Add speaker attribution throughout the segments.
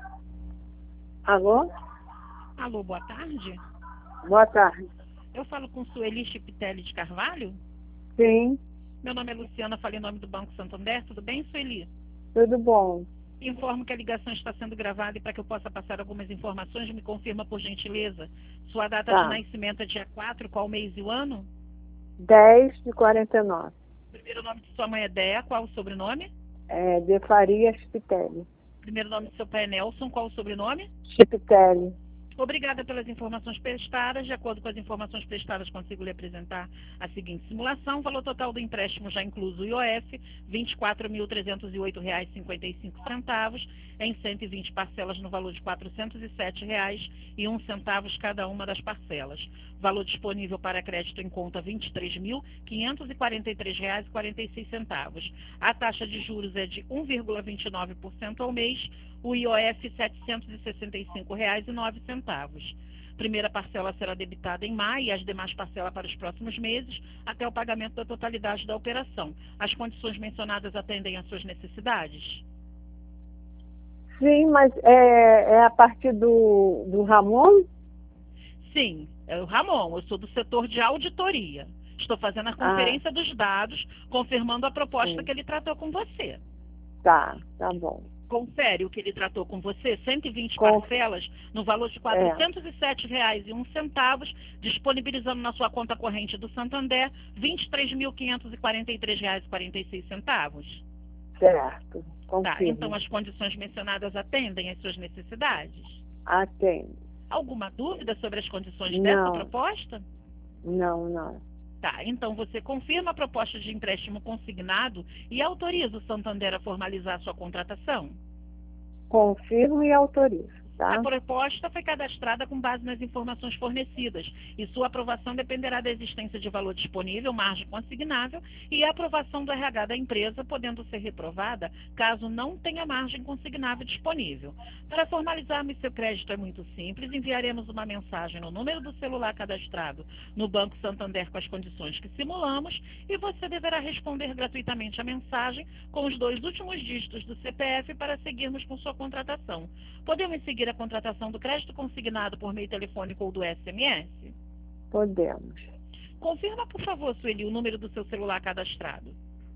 Speaker 1: Alô?
Speaker 2: Alô, boa tarde.
Speaker 1: Boa tarde.
Speaker 2: Eu falo com Sueli Chipitelli de Carvalho.
Speaker 1: Sim,
Speaker 2: Meu nome é Luciana, falo em nome do Banco Santander. Tudo bem, Sueli?
Speaker 1: tudo bom.
Speaker 2: Informo que a ligação está sendo gravada e para que eu possa passar algumas informações, me confirma, por gentileza, sua data de
Speaker 1: Tá.
Speaker 2: nascimento é dia 4, qual mês e o ano?
Speaker 1: 10 de 49.
Speaker 2: Primeiro nome de sua mãe é Dea, qual o sobrenome?
Speaker 1: De Faria Chipitelli.
Speaker 2: Primeiro nome de seu pai é Nelson, qual o sobrenome?
Speaker 1: Chipitelli.
Speaker 2: Obrigada pelas informações prestadas. De acordo com as informações prestadas, consigo lhe apresentar a seguinte simulação. O valor total do empréstimo, já incluso o IOF, R$ 24.308,55, em 120 parcelas no valor de R$ 407,01 cada uma das parcelas. Valor disponível para crédito em conta R$ 23.543,46. A taxa de juros é de 1,29% ao mês, o IOF R$ 765,09. Primeira parcela será debitada em maio e as demais parcelas para os próximos meses, até o pagamento da totalidade da operação. As condições mencionadas atendem às suas necessidades?
Speaker 1: Sim, mas é a partir do Ramon?
Speaker 2: Sim, é o Ramon, eu sou do setor de auditoria. Estou fazendo a
Speaker 1: Ah,
Speaker 2: conferência dos dados, confirmando a proposta
Speaker 1: sim.
Speaker 2: que ele tratou com você.
Speaker 1: Tá bom.
Speaker 2: Confere o que ele tratou com você, 120
Speaker 1: Com,
Speaker 2: parcelas, no valor de R$
Speaker 1: é,
Speaker 2: 407,01, disponibilizando na sua conta corrente do Santander R$ 23.543,46.
Speaker 1: certo.
Speaker 2: Tá, então
Speaker 1: Confirmo.
Speaker 2: as condições mencionadas atendem às suas necessidades?
Speaker 1: Atendo.
Speaker 2: Alguma dúvida sobre as condições dessa
Speaker 1: Não,
Speaker 2: proposta?
Speaker 1: não.
Speaker 2: Tá, então você confirma a proposta de empréstimo consignado e autoriza o Santander a formalizar a sua contratação?
Speaker 1: Confirmo e autorizo,
Speaker 2: A
Speaker 1: tá?
Speaker 2: proposta foi cadastrada com base nas informações fornecidas e sua aprovação dependerá da existência de valor disponível, margem consignável e a aprovação do RH da empresa, podendo ser reprovada caso não tenha margem consignável disponível. Para formalizarmos seu crédito é muito simples, enviaremos uma mensagem no número do celular cadastrado no Banco Santander com as condições que simulamos e você deverá responder gratuitamente a mensagem com os 2 últimos dígitos do CPF para seguirmos com sua contratação. Podemos seguir a contratação do crédito consignado por meio telefônico ou do SMS?
Speaker 1: Podemos.
Speaker 2: Confirma, por favor, Sueli, o número do seu celular cadastrado.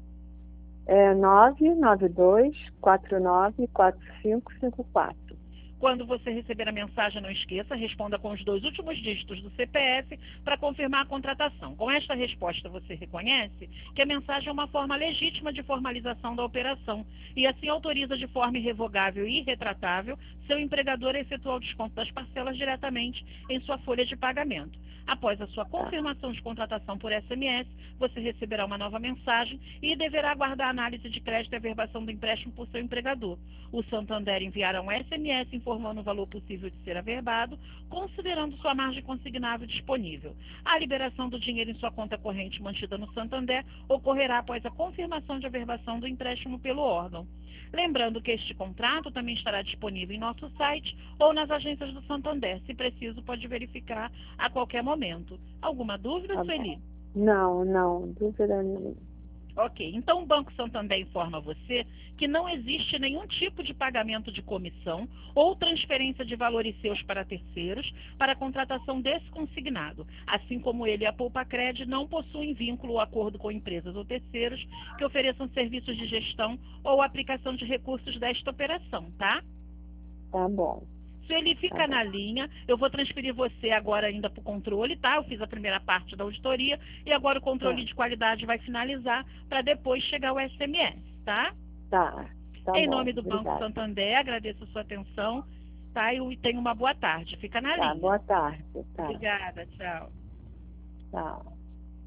Speaker 1: 992494554.
Speaker 2: Quando você receber a mensagem, não esqueça, responda com os 2 últimos dígitos do CPF para confirmar a contratação. Com esta resposta, você reconhece que a mensagem é uma forma legítima de formalização da operação e assim autoriza de forma irrevogável e irretratável seu empregador a efetuar o desconto das parcelas diretamente em sua folha de pagamento. Após a sua
Speaker 1: Tá.
Speaker 2: confirmação de contratação por SMS, você receberá uma nova mensagem e deverá aguardar a análise de crédito e averbação do empréstimo por seu empregador. O Santander enviará um SMS informando o valor possível de ser averbado, considerando sua margem consignável disponível. A liberação do dinheiro em sua conta corrente mantida no Santander ocorrerá após a confirmação de averbação do empréstimo pelo órgão. Lembrando que este contrato também estará disponível em nosso site ou nas agências do Santander. Se preciso, pode verificar a qualquer momento. Alguma dúvida,
Speaker 1: Tá
Speaker 2: Sueli?
Speaker 1: bom. Não, dúvida nenhuma.
Speaker 2: Ok, então o Banco Santander informa você que não existe nenhum tipo de pagamento de comissão ou transferência de valores seus para terceiros para a contratação desse consignado, assim como ele e a Poupacred não possuem vínculo ou acordo com empresas ou terceiros que ofereçam serviços de gestão ou aplicação de recursos desta operação, tá?
Speaker 1: Tá bom,
Speaker 2: Se ele
Speaker 1: tá
Speaker 2: fica
Speaker 1: bom.
Speaker 2: na linha, eu vou transferir você agora ainda para o controle, tá? Eu fiz a primeira parte da auditoria e agora o
Speaker 1: Tá,
Speaker 2: controle de qualidade vai finalizar para depois chegar o SMS, tá?
Speaker 1: tá, tá
Speaker 2: Em
Speaker 1: bom.
Speaker 2: nome do Banco
Speaker 1: Obrigada.
Speaker 2: Santander, agradeço a sua atenção, tá? E tenha uma boa tarde. Fica na
Speaker 1: Tá,
Speaker 2: linha.
Speaker 1: boa tarde. Tá,
Speaker 2: Obrigada, tchau.
Speaker 1: tá.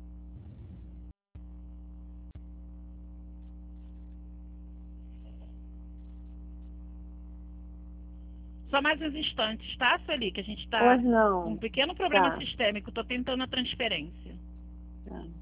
Speaker 2: Só mais uns instantes, tá, Sueli? Que a gente está
Speaker 1: Pois
Speaker 2: com um
Speaker 1: não.
Speaker 2: pequeno problema
Speaker 1: Tá,
Speaker 2: sistêmico. Estou tentando a transferência.
Speaker 1: tá.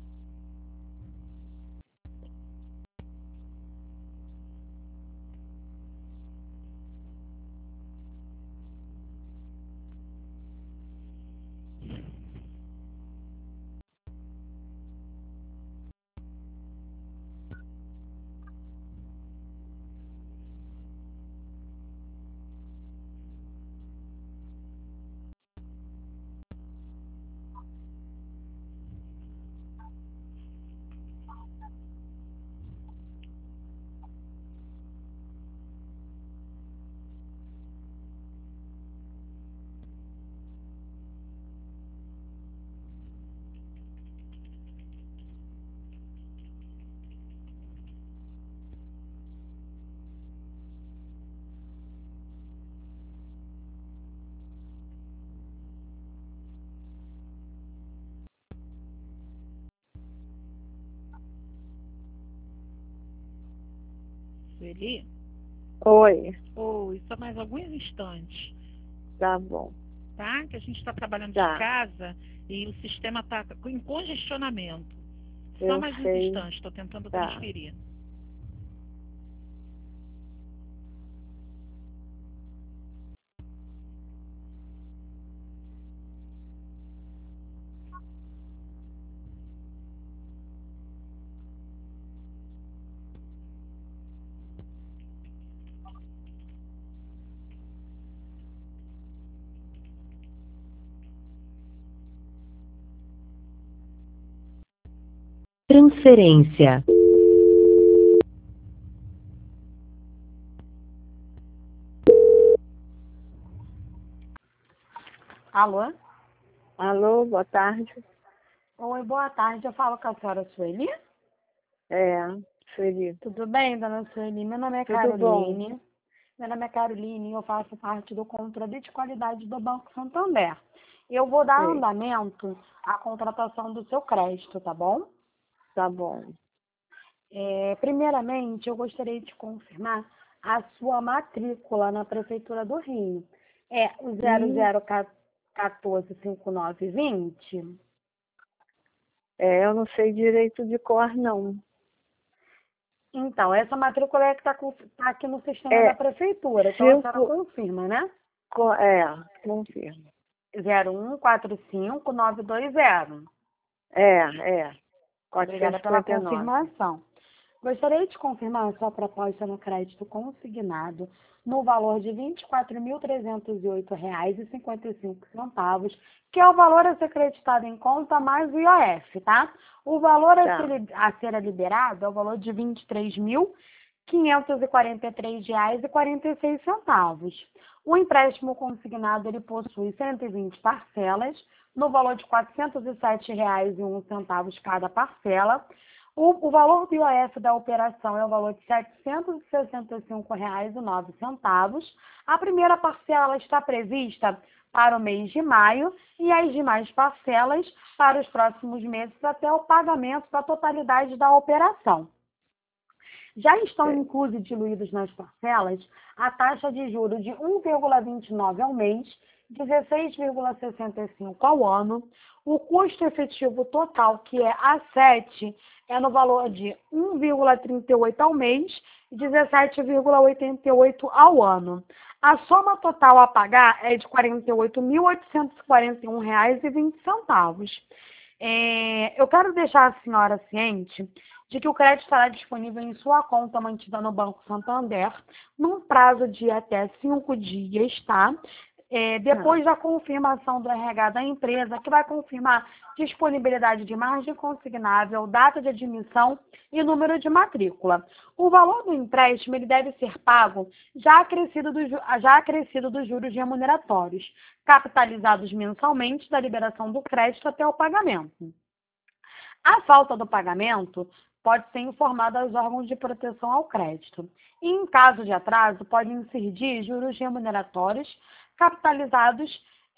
Speaker 2: Sueli?
Speaker 1: Oi,
Speaker 2: Oi, só mais alguns instantes,
Speaker 1: tá bom.
Speaker 2: tá? Que a gente está trabalhando de
Speaker 1: Tá,
Speaker 2: casa e o sistema está em congestionamento. Só
Speaker 1: eu
Speaker 2: mais uns
Speaker 1: sei.
Speaker 2: instantes, estou tentando
Speaker 1: Tá.
Speaker 2: transferir.
Speaker 3: Transferência.
Speaker 4: Alô?
Speaker 1: Alô, boa tarde.
Speaker 4: Oi, boa tarde. Eu falo com a senhora Sueli.
Speaker 1: É, Sueli.
Speaker 4: Tudo bem, dona Sueli? Meu nome é
Speaker 1: Tudo bom?
Speaker 4: Caroline. Meu nome é Caroline e eu faço parte do controle de qualidade do Banco Santander. Eu vou dar
Speaker 1: Sei.
Speaker 4: andamento à contratação do seu crédito, tá bom?
Speaker 1: Tá bom.
Speaker 4: Primeiramente, eu gostaria de confirmar a sua matrícula na Prefeitura do Rio. É o
Speaker 1: Hum,
Speaker 4: 00145920?
Speaker 1: eu não sei direito de cor, não.
Speaker 4: Então, essa matrícula é que está aqui no sistema da
Speaker 1: É
Speaker 4: prefeitura. Então, a senhora
Speaker 1: 5,
Speaker 4: confirma, né?
Speaker 1: confirma.
Speaker 4: 0145920.
Speaker 1: É,
Speaker 4: Obrigada pela
Speaker 1: 459.
Speaker 4: confirmação. Gostaria de confirmar a sua proposta no crédito consignado no valor de R$ 24.308,55, que é o valor a ser creditado em conta mais o IOF, tá? O valor
Speaker 1: Tá,
Speaker 4: a ser liberado é o valor de R$ 23.543,46. O empréstimo consignado ele possui 120 parcelas, no valor de R$ 407,01 cada parcela. O valor do IOF da operação é o valor de R$ 765,09. A primeira parcela está prevista para o mês de maio e as demais parcelas para os próximos meses até o pagamento da totalidade da operação. Já estão
Speaker 1: sei.
Speaker 4: inclusos e diluídos nas parcelas a taxa de juros de 1,29 ao mês, 16,65 ao ano. O custo efetivo total, que é A7, é no valor de 1,38 ao mês e 17,88 ao ano. A soma total a pagar é de R$ 48.841,20. Eu quero deixar a senhora ciente de que o crédito estará disponível em sua conta mantida no Banco Santander num prazo de até 5 dias, tá?
Speaker 1: Tá,
Speaker 4: Depois da confirmação do RH da empresa, que vai confirmar disponibilidade de margem consignável, data de admissão e número de matrícula. O valor do empréstimo ele deve ser pago já acrescido dos juros remuneratórios, capitalizados mensalmente da liberação do crédito até o pagamento. A falta do pagamento pode ser informada aos órgãos de proteção ao crédito. E, em caso de atraso, podem incidir juros remuneratórios capitalizados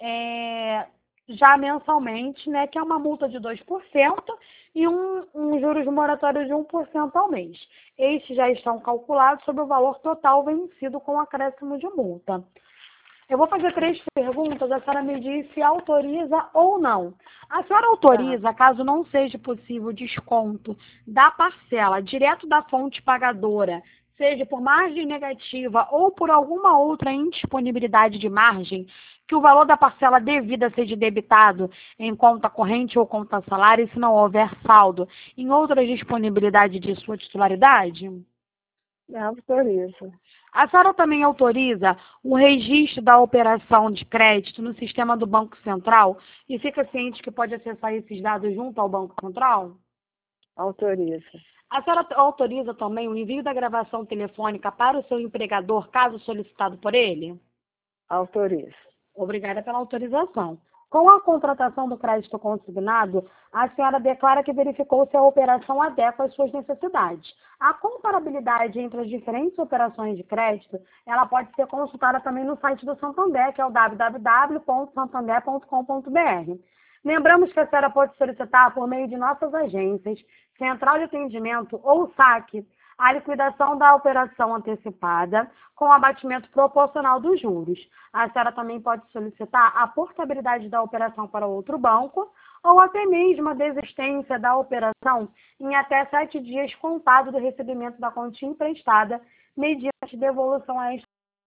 Speaker 4: já mensalmente, né, que é uma multa de 2% e um juros moratório de 1% ao mês. Estes já estão calculados sobre o valor total vencido com acréscimo de multa. Eu vou fazer 3 perguntas, a senhora me diz se autoriza ou não. A senhora
Speaker 1: tá.
Speaker 4: autoriza, caso não seja possível desconto da parcela direto da fonte pagadora, seja por margem negativa ou por alguma outra indisponibilidade de margem, que o valor da parcela devida seja debitado em conta corrente ou conta salário, e se não houver saldo em outra disponibilidade de sua titularidade?
Speaker 1: Autoriza.
Speaker 4: A senhora também autoriza o registro da operação de crédito no sistema do Banco Central e fica ciente que pode acessar esses dados junto ao Banco Central?
Speaker 1: Autoriza.
Speaker 4: A senhora autoriza também o envio da gravação telefônica para o seu empregador, caso solicitado por ele?
Speaker 1: Autoriza.
Speaker 4: Obrigada pela autorização. Com a contratação do crédito consignado, a senhora declara que verificou se a operação adequa às suas necessidades. A comparabilidade entre as diferentes operações de crédito, ela pode ser consultada também no site do Santander, que é o www.santander.com.br. Lembramos que a senhora pode solicitar por meio de nossas agências, central de atendimento ou saque, a liquidação da operação antecipada com abatimento proporcional dos juros. A senhora também pode solicitar a portabilidade da operação para outro banco ou até mesmo a desistência da operação em até 7 dias contado do recebimento da quantia emprestada mediante devolução a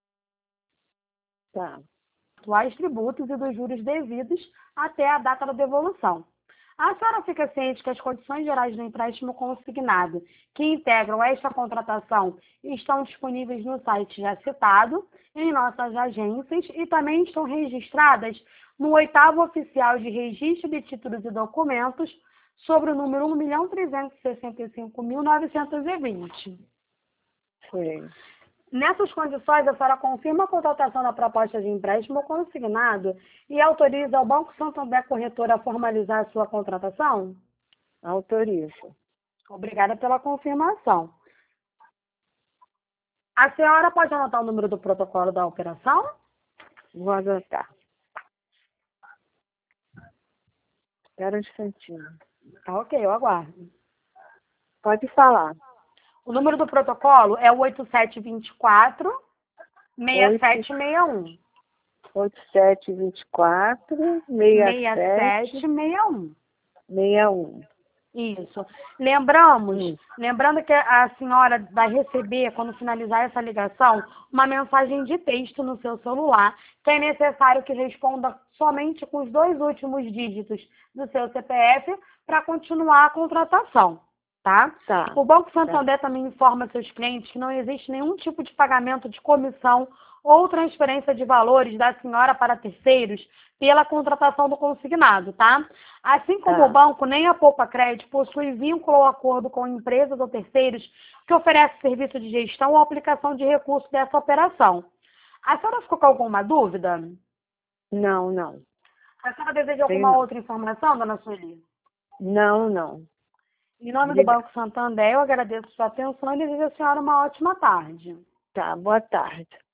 Speaker 4: atuais tributos e dos juros devidos até a data da devolução. A senhora fica ciente que as condições gerais do empréstimo consignado que integram esta contratação estão disponíveis no site já citado, em nossas agências e também estão registradas no 8º Oficial de Registro de Títulos e Documentos sobre o número 1.365.920.
Speaker 1: Sim.
Speaker 4: Nessas condições, a senhora confirma a contratação da proposta de empréstimo consignado e autoriza o Banco Santander Corretora a formalizar a sua contratação?
Speaker 1: Autorizo.
Speaker 4: Obrigada pela confirmação. A senhora pode anotar o número do protocolo da operação?
Speaker 1: Vou adotar. Espera um instantinho.
Speaker 4: Tá ok, eu aguardo.
Speaker 1: Pode falar.
Speaker 4: O número do protocolo é o 8724-6761.
Speaker 1: 8724-6761.
Speaker 4: Isso. Lembrando que a senhora vai receber, quando finalizar essa ligação, uma mensagem de texto no seu celular, que é necessário que responda somente com os 2 últimos dígitos do seu CPF para continuar a contratação. Tá? O Banco Santander também informa seus clientes que não existe nenhum tipo de pagamento de comissão ou transferência de valores da senhora para terceiros pela contratação do consignado, tá? Assim como o banco, nem a Poupa Crédito possui vínculo ou acordo com empresas ou terceiros que oferecem serviço de gestão ou aplicação de recursos dessa operação. A senhora ficou com alguma dúvida?
Speaker 1: Não, não.
Speaker 4: A senhora deseja alguma outra informação, dona Sueli?
Speaker 1: Não.
Speaker 4: Em nome do Banco Santander, eu agradeço a sua atenção e desejo à senhora uma ótima tarde.
Speaker 1: Tá, boa tarde.